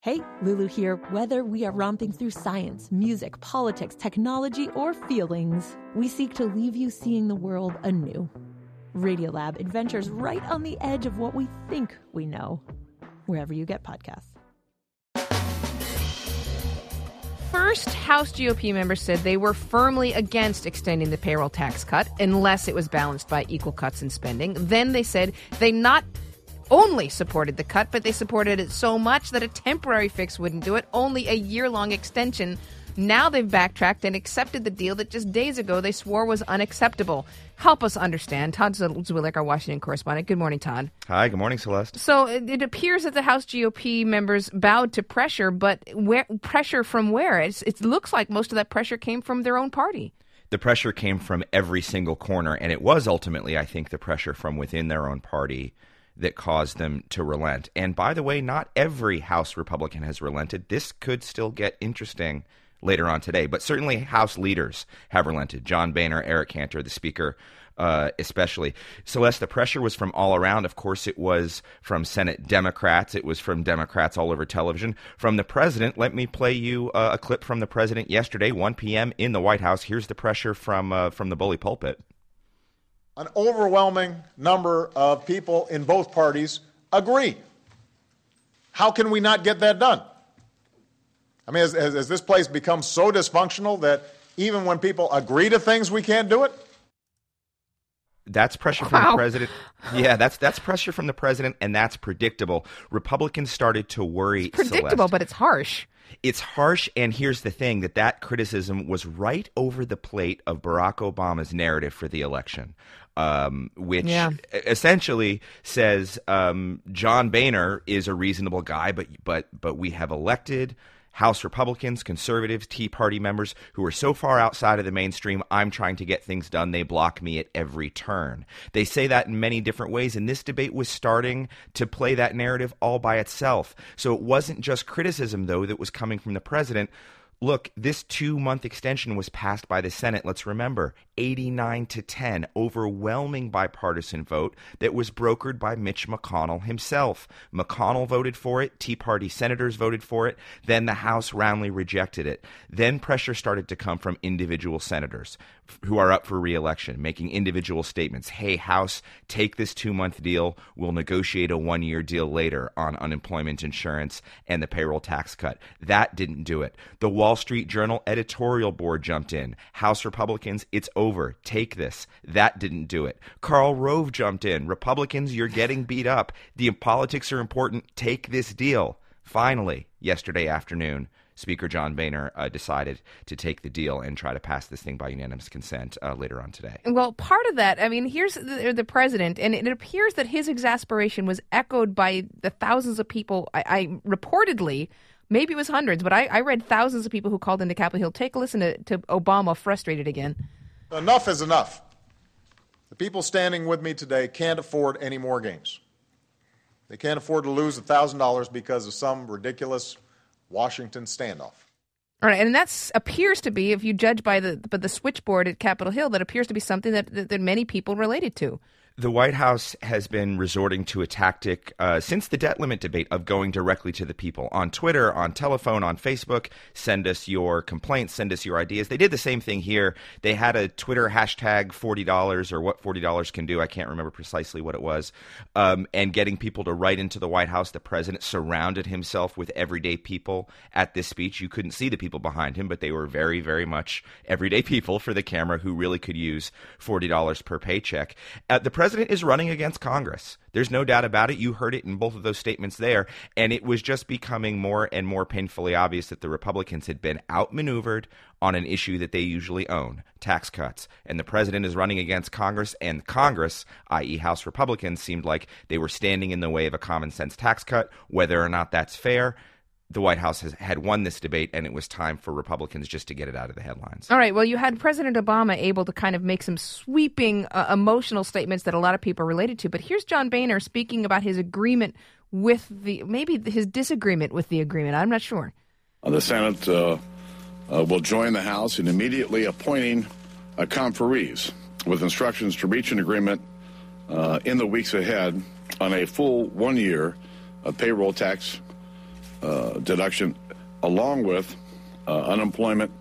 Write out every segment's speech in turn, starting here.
Hey, Lulu here. Whether we are romping through science, music, politics, technology, or feelings, we seek to leave you seeing the world anew. Radiolab adventures right on the edge of what we think we know, wherever you get podcasts. First, House GOP members said they were firmly against extending the payroll tax cut unless it was balanced by equal cuts in spending. Then they said they not only supported the cut, but they supported it so much that a temporary fix wouldn't do it, only a year-long extension. Now they've backtracked and accepted the deal that just days ago they swore was unacceptable. Help us understand. Todd Zwillick, our Washington correspondent. Good morning, Todd. Hi, good morning, Celeste. So it appears that the House GOP members bowed to pressure, but pressure from where? It looks like most of that pressure came from their own party. The pressure came from every single corner, and it was ultimately, I think, the pressure from within their own party that caused them to relent. And by the way, not every House Republican has relented. This could still get interesting later on today, but certainly House leaders have relented. John Boehner, Eric Cantor, the Speaker especially. Celeste, the pressure was from all around. Of course, it was from Senate Democrats. It was from Democrats all over television. From the president, let me play you a clip from the president yesterday, 1 p.m. in the White House. Here's the pressure from the bully pulpit. An overwhelming number of people in both parties agree. How can we not get that done? I mean, has this place become so dysfunctional that even when people agree to things, we can't do it? That's pressure from the president. Yeah, that's pressure from the president, and that's predictable. Republicans started to worry. It's predictable, Celeste. But it's harsh. It's harsh, and here's the thing, that criticism was right over the plate of Barack Obama's narrative for the election, which essentially says John Boehner is a reasonable guy, but we have elected House Republicans, conservatives, Tea Party members who are so far outside of the mainstream, I'm trying to get things done. They block me at every turn. They say that in many different ways, and this debate was starting to play that narrative all by itself. So it wasn't just criticism, though, that was coming from the president. Look, this 2-month extension was passed by the Senate. Let's remember, 89-10, overwhelming bipartisan vote that was brokered by Mitch McConnell himself. McConnell voted for it. Tea Party senators voted for it. Then the House roundly rejected it. Then pressure started to come from individual senators who are up for re-election, making individual statements. Hey, House, take this 2-month deal. We'll negotiate a 1-year deal later on unemployment insurance and the payroll tax cut. That didn't do it. The Wall Street Journal editorial board jumped in. House Republicans, it's over. Take this. That didn't do it. Karl Rove jumped in. Republicans, you're getting beat up. The politics are important. Take this deal. Finally, yesterday afternoon, Speaker John Boehner decided to take the deal and try to pass this thing by unanimous consent later on today. Well, part of that, I mean, here's the president, and it appears that his exasperation was echoed by the thousands of people, I reportedly, maybe it was hundreds, but I read thousands of people who called into Capitol Hill. Take a listen to Obama frustrated again. Enough is enough. The people standing with me today can't afford any more games. They can't afford to lose $1,000 because of some ridiculous Washington standoff. All right, and that appears to be, if you judge by the switchboard at Capitol Hill, that appears to be something that many people related to. The White House has been resorting to a tactic since the debt limit debate of going directly to the people on Twitter, on telephone, on Facebook. Send us your complaints, send us your ideas. They did the same thing here. They had a Twitter hashtag $40 or what $40 can do. I can't remember precisely what it was. And getting people to write into the White House. The president surrounded himself with everyday people at this speech. You couldn't see the people behind him, but they were very, very much everyday people for the camera who really could use $40 per paycheck. The president is running against Congress. There's no doubt about it. You heard it in both of those statements there. And it was just becoming more and more painfully obvious that the Republicans had been outmaneuvered on an issue that they usually own, tax cuts. And the president is running against Congress, and Congress, i.e. House Republicans, seemed like they were standing in the way of a common sense tax cut. Whether or not that's fair, the White House had won this debate, and it was time for Republicans just to get it out of the headlines. All right. Well, you had President Obama able to kind of make some sweeping emotional statements that a lot of people related to. But here's John Boehner speaking about his agreement with maybe his disagreement with the agreement. I'm not sure. The Senate will join the House in immediately appointing conferees with instructions to reach an agreement in the weeks ahead on a full 1 year payroll tax deduction, along with unemployment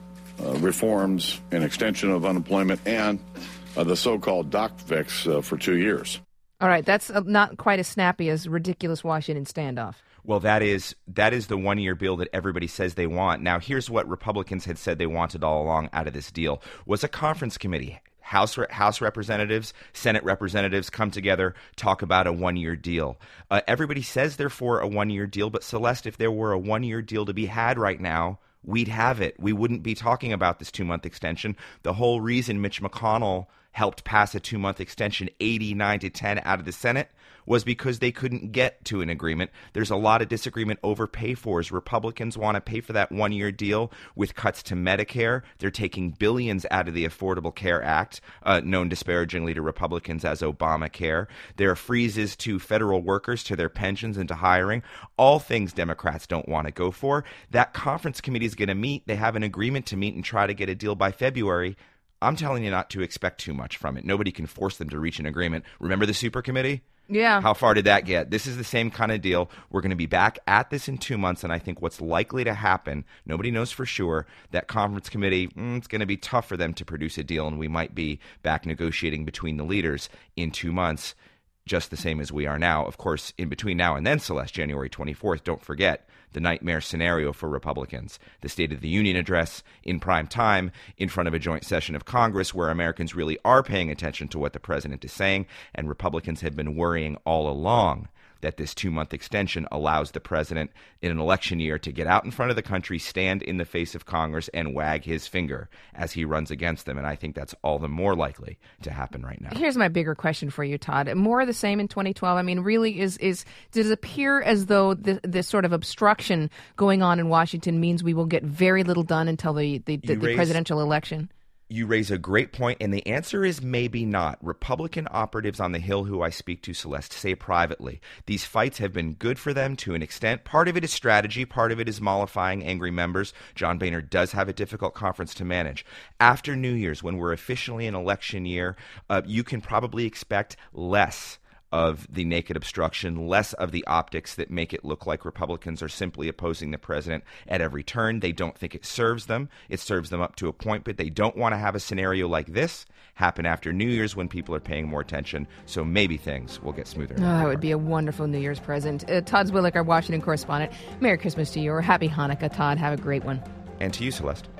reforms and extension of unemployment and the so-called doc fix for 2 years. All right, that's not quite as snappy as ridiculous Washington standoff. Well, that is the one-year bill that everybody says they want. Now, here's what Republicans had said they wanted all along out of this deal was a conference committee. House representatives, Senate representatives come together, talk about a one-year deal. Everybody says they're for a one-year deal, but Celeste, if there were a one-year deal to be had right now, we'd have it. We wouldn't be talking about this 2-month extension. The whole reason Mitch McConnell helped pass a 2-month extension 89-10 out of the Senate was because they couldn't get to an agreement. There's a lot of disagreement over pay-fors. Republicans want to pay for that one-year deal with cuts to Medicare. They're taking billions out of the Affordable Care Act, known disparagingly to Republicans as Obamacare. There are freezes to federal workers, to their pensions, and to hiring. All things Democrats don't want to go for. That conference committee is going to meet. They have an agreement to meet and try to get a deal by February. I'm telling you not to expect too much from it. Nobody can force them to reach an agreement. Remember the super committee? Yeah. How far did that get? This is the same kind of deal. We're going to be back at this in 2 months, and I think what's likely to happen, nobody knows for sure, that conference committee, it's going to be tough for them to produce a deal, and we might be back negotiating between the leaders in 2 months, just the same as we are now. Of course, in between now and then, Celeste, January 24th, don't forget the nightmare scenario for Republicans, the State of the Union address in prime time in front of a joint session of Congress where Americans really are paying attention to what the president is saying, and Republicans have been worrying all along that this 2-month extension allows the president in an election year to get out in front of the country, stand in the face of Congress, and wag his finger as he runs against them. And I think that's all the more likely to happen right now. Here's my bigger question for you, Todd. More of the same in 2012? I mean, really, does it appear as though this sort of obstruction going on in Washington means we will get very little done until the presidential election? You raise a great point, and the answer is maybe not. Republican operatives on the Hill who I speak to, Celeste, say privately, these fights have been good for them to an extent. Part of it is strategy. Part of it is mollifying angry members. John Boehner does have a difficult conference to manage. After New Year's, when we're officially in election year, you can probably expect less of the naked obstruction, less of the optics that make it look like Republicans are simply opposing the president at every turn. They don't think it serves them. It serves them up to a point, but they don't want to have a scenario like this happen after New Year's when people are paying more attention. So maybe things will get smoother. Oh, that would be a wonderful New Year's present. Todd Zwillich, our Washington correspondent. Merry Christmas to you, or Happy Hanukkah, Todd. Have a great one. And to you, Celeste.